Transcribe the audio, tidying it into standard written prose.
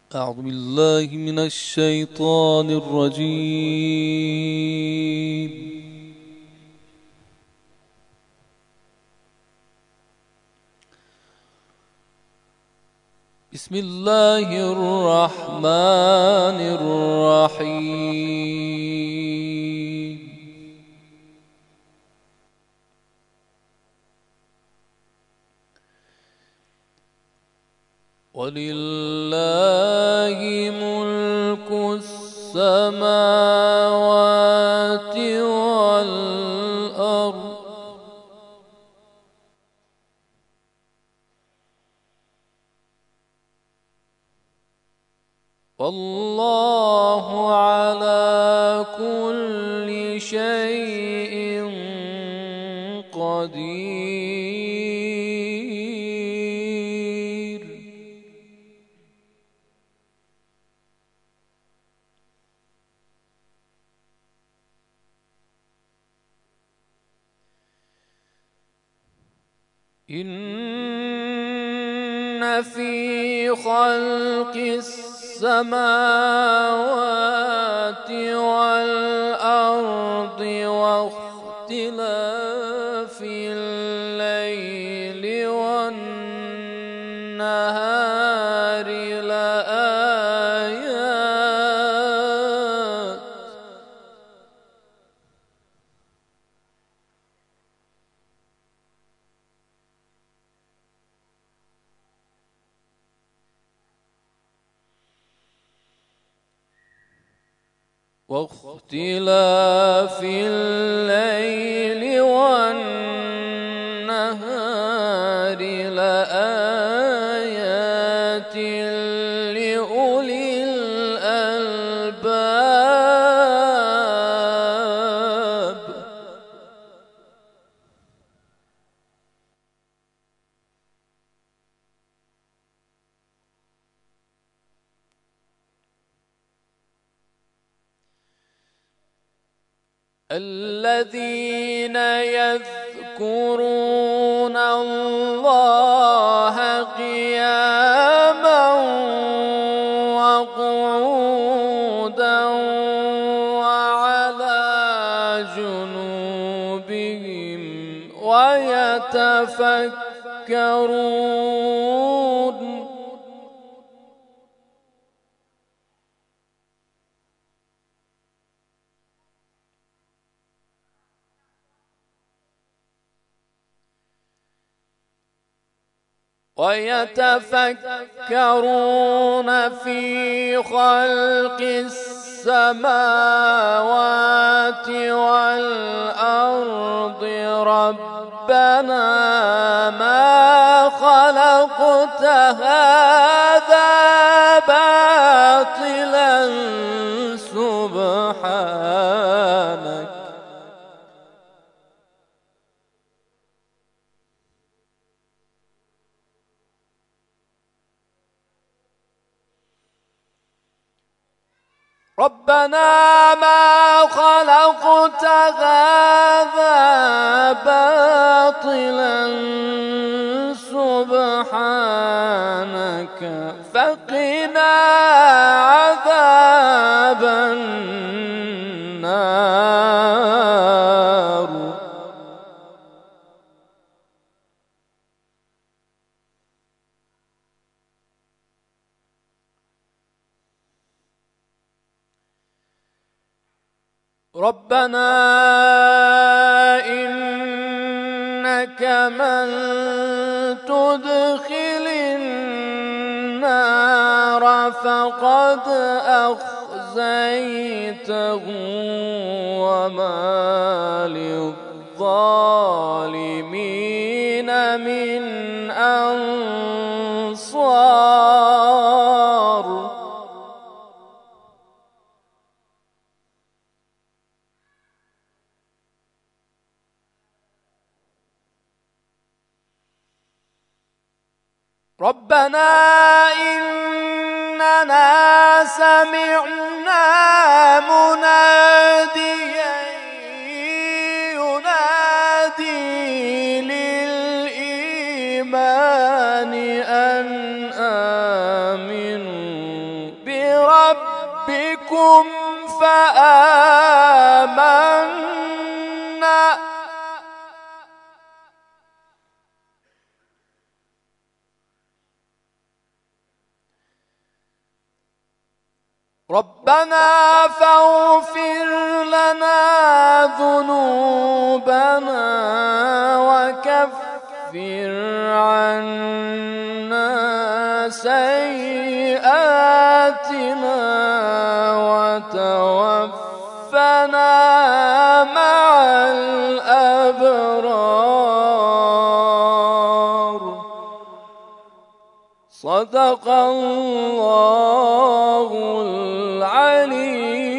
أعوذ بالله من الشيطان الرجيم. بسم الله الرحمن الرحيم. ولله ملك السماوات والأرض والله على كل شيء قدير. إن في خلق السماوات والأرض واختلاف الليل والنهار لآيات واختلاف الليل والنهار لآيات لأولي الألباب. الذين يذكرون الله قياما وقعودا وعلى جنوبهم ويتفكرون في خلق السماوات والأرض ربنا ما خلقت هذا باطلا سبحانك ربنا ما خلقت هذا باطلا سبحانك فقنا عذاب النار. ربنا إنك من تدخل النار فقد أخزيته وما للظالمين من أنصار. ربنا إننا سمعنا مناديا ينادي للإيمان أن آمنوا ربكم فآمنا ربنا فاغفر لنا ذنوبنا وكفر عنا سيئاتنا وتوفنا مع الأبرار صدق الله العلي